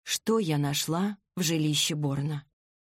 Что я нашла в жилище Борна?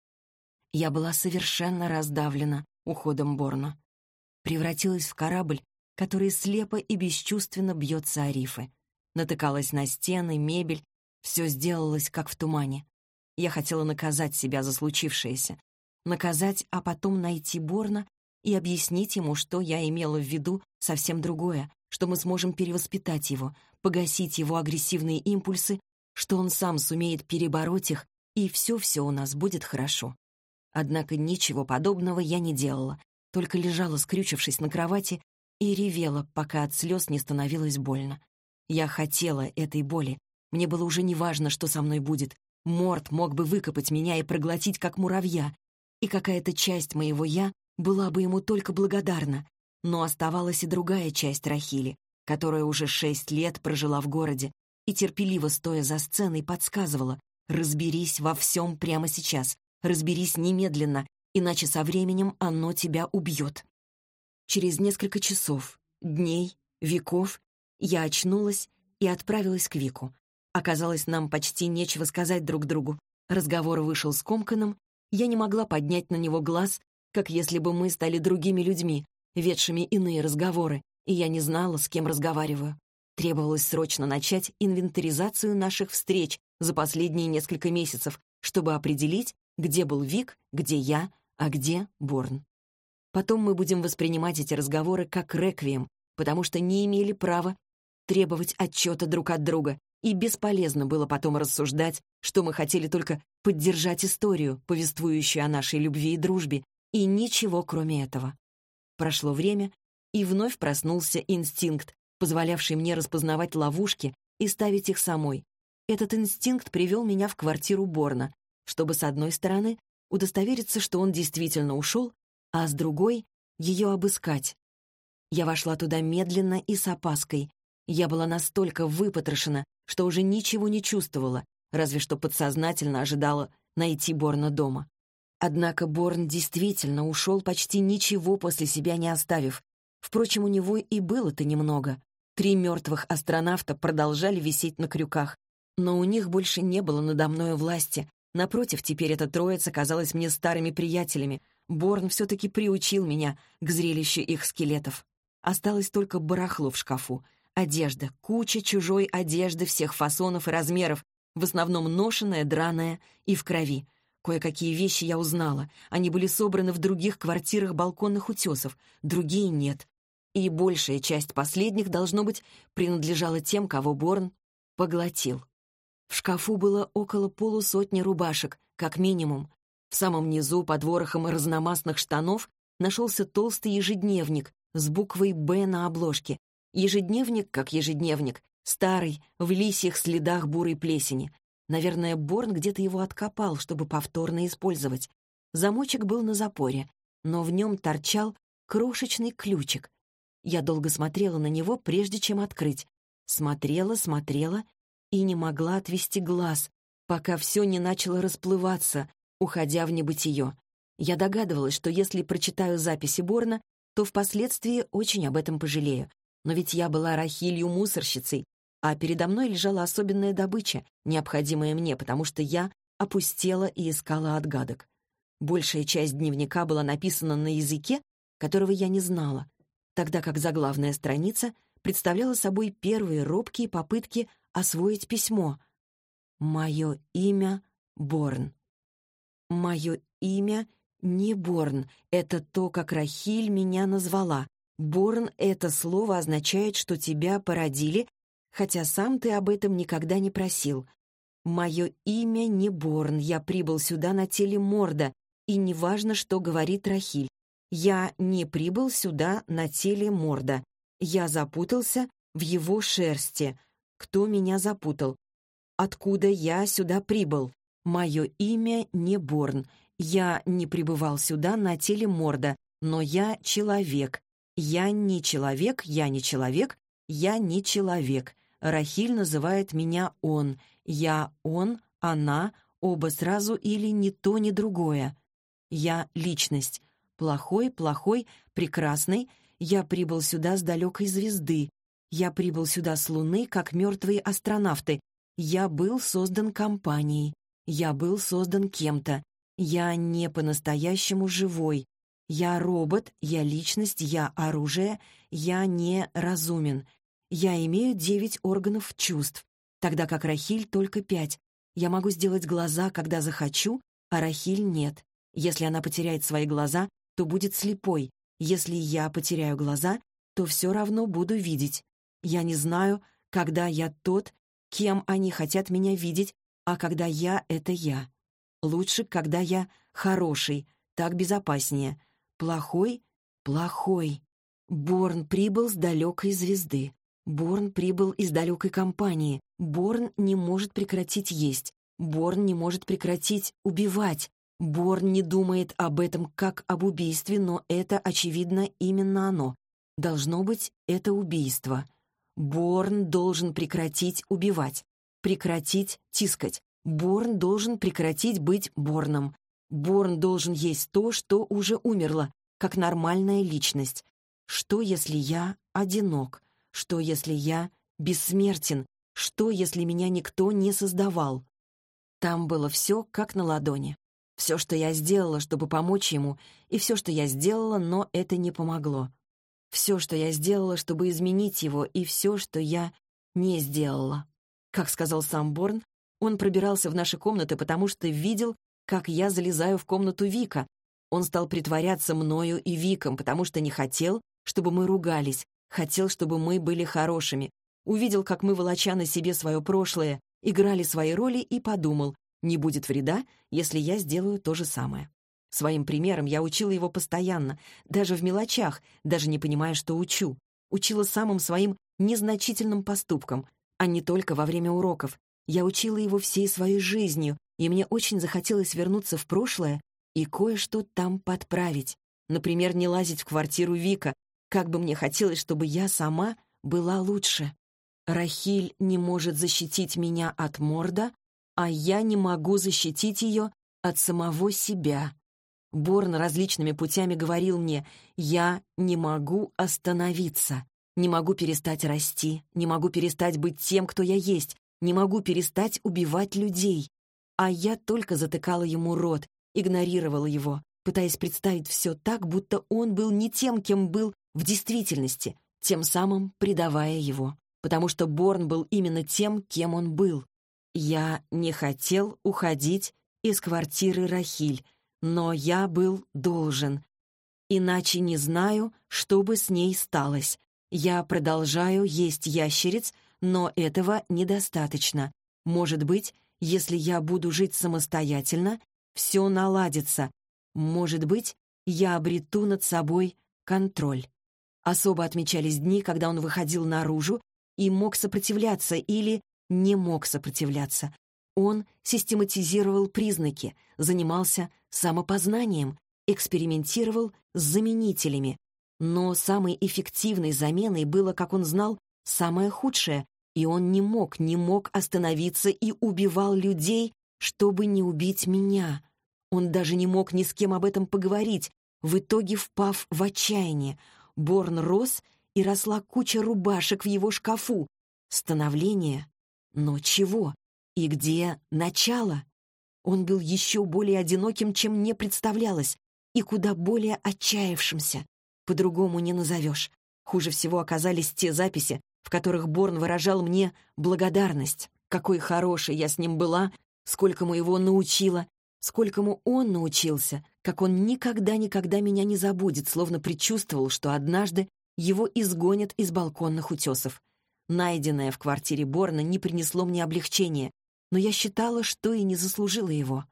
Я была совершенно раздавлена уходом Борна. Превратилась в корабль, который слепо и бесчувственно бьется о рифы. Натыкалась на стены, мебель, все сделалось как в тумане. Я хотела наказать себя за случившееся. Наказать, а потом найти Борна и объяснить ему, что я имела в виду совсем другое, что мы сможем перевоспитать его, погасить его агрессивные импульсы, что он сам сумеет перебороть их, и все-все у нас будет хорошо. Однако ничего подобного я не делала, только лежала, скрючившись на кровати, и ревела, пока от слез не становилось больно. Я хотела этой боли. Мне было уже неважно, что со мной будет. Морд мог бы выкопать меня и проглотить, как муравья. И какая-то часть моего «я» была бы ему только благодарна. Но оставалась и другая часть Рахили, которая уже 6 лет прожила в городе и терпеливо, стоя за сценой, подсказывала: «Разберись во всем прямо сейчас, разберись немедленно, иначе со временем оно тебя убьет». Через несколько часов, дней, веков я очнулась и отправилась к Вику. Оказалось, нам почти нечего сказать друг другу. Разговор вышел скомканным, я не могла поднять на него глаз, как если бы мы стали другими людьми, ведшими иные разговоры, и я не знала, с кем разговариваю. Требовалось срочно начать инвентаризацию наших встреч за последние несколько месяцев, чтобы определить, где был Вик, где я, а где Борн. Потом мы будем воспринимать эти разговоры как реквием, потому что не имели права требовать отчета друг от друга, и бесполезно было потом рассуждать, что мы хотели только поддержать историю, повествующую о нашей любви и дружбе, и ничего кроме этого. Прошло время, и вновь проснулся инстинкт, позволявший мне распознавать ловушки и ставить их самой. Этот инстинкт привел меня в квартиру Борна, чтобы, с одной стороны, удостовериться, что он действительно ушел, а с другой — ее обыскать. Я вошла туда медленно и с опаской. Я была настолько выпотрошена, что уже ничего не чувствовала, разве что подсознательно ожидала найти Борна дома. Однако Борн действительно ушел, почти ничего после себя не оставив. Впрочем, у него и было-то немного. 3 мертвых астронавта продолжали висеть на крюках, но у них больше не было надо мною власти. Напротив, теперь эта троица казалась мне старыми приятелями. Борн все-таки приучил меня к зрелищу их скелетов. Осталось только барахло в шкафу. Одежда, куча чужой одежды всех фасонов и размеров, в основном ношеная, драная и в крови. Кое-какие вещи я узнала. Они были собраны в других квартирах балконных утесов, другие нет. И большая часть последних, должно быть, принадлежала тем, кого Борн поглотил. В шкафу было около 50 рубашек, как минимум. В самом низу, под ворохом разномастных штанов, нашелся толстый ежедневник с буквой «Б» на обложке. Ежедневник как ежедневник, старый, в лисьих следах бурой плесени. Наверное, Борн где-то его откопал, чтобы повторно использовать. Замочек был на запоре, но в нем торчал крошечный ключик. Я долго смотрела на него, прежде чем открыть. Смотрела и не могла отвести глаз, пока все не начало расплываться, уходя в небытие. Я догадывалась, что если прочитаю записи Борна, то впоследствии очень об этом пожалею. Но ведь я была Рахилью-мусорщицей, а передо мной лежала особенная добыча, необходимая мне, потому что я опустела и искала отгадок. Большая часть дневника была написана на языке, которого я не знала, тогда как заглавная страница представляла собой первые робкие попытки освоить письмо. «Мое имя Борн». «Мое имя не Борн. Это то, как Рахиль меня назвала. Борн — это слово означает, что тебя породили, хотя сам ты об этом никогда не просил. Мое имя не Борн. Я прибыл сюда на теле Морда, и неважно, что говорит Рахиль. Я не прибыл сюда на теле Морда. Я запутался в его шерсти. Кто меня запутал? Откуда я сюда прибыл? Мое имя не Борн. Я не прибывал сюда на теле Морда, но я человек. Я не человек, я не человек, я не человек. Рахиль называет меня он. Я он, она, оба сразу или ни то, ни другое. Я личность. Плохой, плохой, прекрасный. Я прибыл сюда с далекой звезды. Я прибыл сюда с Луны, как мертвые астронавты. Я был создан компанией. Я был создан кем-то. Я не по-настоящему живой. Я робот, я личность, я оружие, я не разумен. Я имею 9 органов чувств, тогда как Рахиль только 5. Я могу сделать глаза, когда захочу, а Рахиль нет. Если она потеряет свои глаза, то будет слепой. Если я потеряю глаза, то все равно буду видеть. Я не знаю, когда я тот, кем они хотят меня видеть, а когда я — это я. Лучше, когда я хороший, так безопаснее. Плохой — плохой. Борн прибыл с далекой звезды. Борн прибыл из далекой компании. Борн не может прекратить есть. Борн не может прекратить убивать. Борн не думает об этом как об убийстве, но это, очевидно, именно оно. Должно быть, это убийство. Борн должен прекратить убивать, прекратить тискать. Борн должен прекратить быть Борном. Борн должен есть то, что уже умерло, как нормальная личность. Что, если я одинок? Что, если я бессмертен? Что, если меня никто не создавал? Там было все как на ладони. Все, что я сделала, чтобы помочь ему, и все, что я сделала, но это не помогло. Все, что я сделала, чтобы изменить его, и все, что я не сделала. Как сказал сам Борн, он пробирался в наши комнаты, потому что видел, как я залезаю в комнату Вика. Он стал притворяться мною и Виком, потому что не хотел, чтобы мы ругались, хотел, чтобы мы были хорошими. Увидел, как мы, волоча на себе свое прошлое, играли свои роли и подумал, не будет вреда, если я сделаю то же самое. Своим примером я учила его постоянно, даже в мелочах, даже не понимая, что учу. Учила самым своим незначительным поступкам, а не только во время уроков. Я учила его всей своей жизнью, и мне очень захотелось вернуться в прошлое и кое-что там подправить. Например, не лазить в квартиру Вика, как бы мне хотелось, чтобы я сама была лучше. Рахиль не может защитить меня от Морда, а я не могу защитить ее от самого себя. Борн различными путями говорил мне, я не могу остановиться, не могу перестать расти, не могу перестать быть тем, кто я есть, не могу перестать убивать людей. А я только затыкала ему рот, игнорировала его, пытаясь представить все так, будто он был не тем, кем был в действительности, тем самым предавая его, потому что Борн был именно тем, кем он был. Я не хотел уходить из квартиры Рахиль, но я был должен. Иначе не знаю, что бы с ней сталось. Я продолжаю есть ящериц, но этого недостаточно. Может быть, если я буду жить самостоятельно, все наладится. Может быть, я обрету над собой контроль. Особо отмечались дни, когда он выходил наружу и мог сопротивляться или не мог сопротивляться. Он систематизировал признаки, занимался самопознанием, экспериментировал с заменителями. Но самой эффективной заменой было, как он знал, самое худшее, и он не мог остановиться и убивал людей, чтобы не убить меня. Он даже не мог ни с кем об этом поговорить, в итоге впав в отчаяние. Борн рос, и росла куча рубашек в его шкафу. Становление. Но чего? И где начало? Он был еще более одиноким, чем мне представлялось, и куда более отчаявшимся. По-другому не назовешь. Хуже всего оказались те записи, в которых Борн выражал мне благодарность. Какой хорошей я с ним была, сколькому его научила, сколькому он научился, как он никогда меня не забудет, словно предчувствовал, что однажды его изгонят из балконных утесов. Найденное в квартире Борна не принесло мне облегчения, но я считала, что и не заслужила его.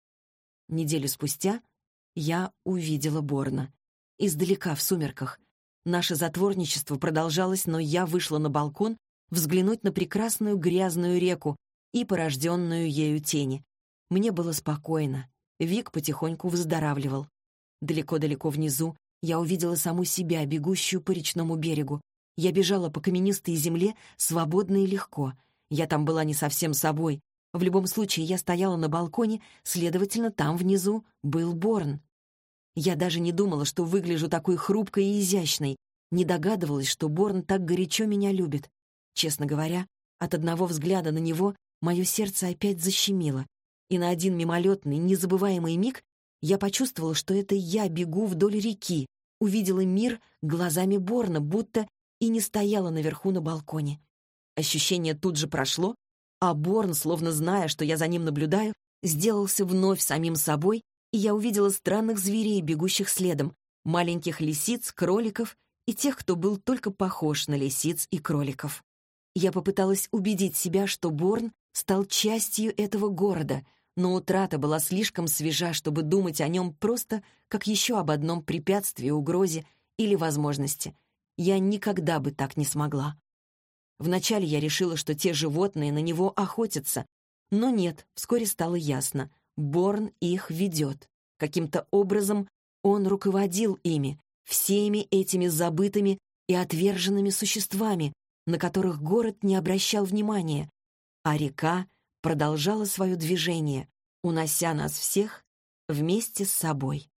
Неделю спустя я увидела Борна. Издалека, в сумерках. Наше затворничество продолжалось, но я вышла на балкон взглянуть на прекрасную грязную реку и порожденную ею тени. Мне было спокойно. Вик потихоньку выздоравливал. Далеко-далеко внизу я увидела саму себя, бегущую по речному берегу. Я бежала по каменистой земле свободно и легко. Я там была не совсем собой. В любом случае, я стояла на балконе, следовательно, там внизу был Борн. Я даже не думала, что выгляжу такой хрупкой и изящной. Не догадывалась, что Борн так горячо меня любит. Честно говоря, от одного взгляда на него мое сердце опять защемило, и на один мимолетный, незабываемый миг я почувствовала, что это я бегу вдоль реки, увидела мир глазами Борна, будто и не стояла наверху на балконе. Ощущение тут же прошло, а Борн, словно зная, что я за ним наблюдаю, сделался вновь самим собой, и я увидела странных зверей, бегущих следом, маленьких лисиц, кроликов и тех, кто был только похож на лисиц и кроликов. Я попыталась убедить себя, что Борн стал частью этого города, но утрата была слишком свежа, чтобы думать о нем просто как еще об одном препятствии, угрозе или возможности. Я никогда бы так не смогла. Вначале я решила, что те животные на него охотятся, но нет, вскоре стало ясно. Борн их ведет. Каким-то образом он руководил ими, всеми этими забытыми и отверженными существами, на которых город не обращал внимания, а река продолжала свое движение, унося нас всех вместе с собой.